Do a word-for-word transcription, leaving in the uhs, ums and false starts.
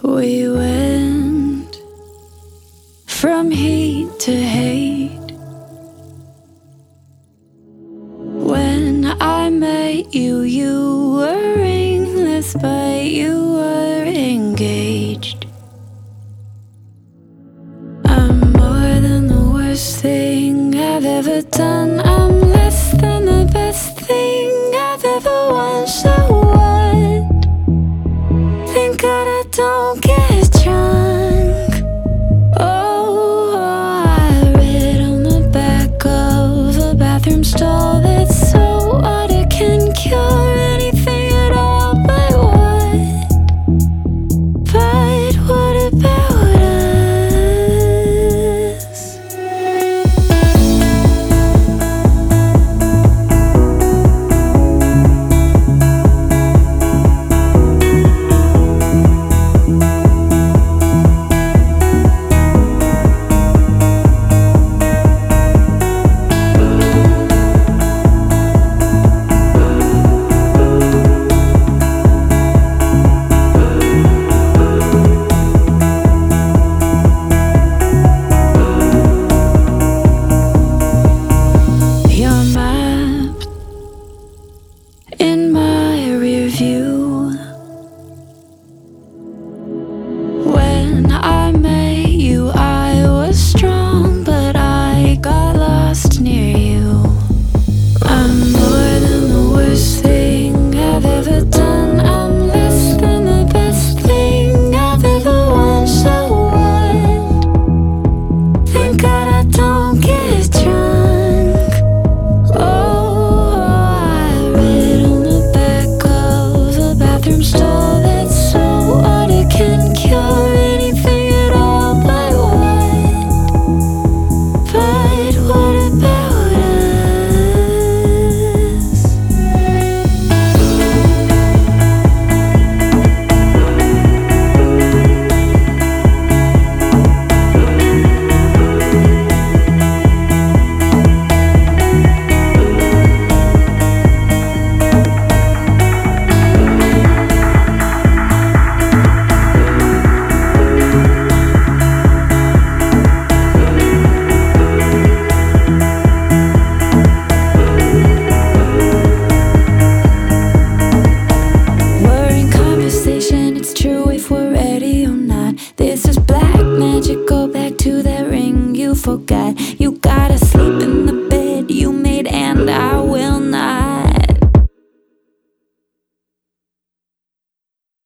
We went from heat to hate. When I met you, you were ringless, but you were engaged. I'm more than the worst thing I've ever done. I'm less than the best thing I've ever won. So what? Thank God I don't get drunk. Oh, I read on the back of a bathroom stall that so water can cure anything at all. But what? But what about us? In my rear view, when I met you, I was strong, but I got lost near you. I'm more than the worst thing I've ever done. I'm less than the best thing I've ever won. So what? Thank God I don't get drunk. Oh, I read on the back of a bathroom stall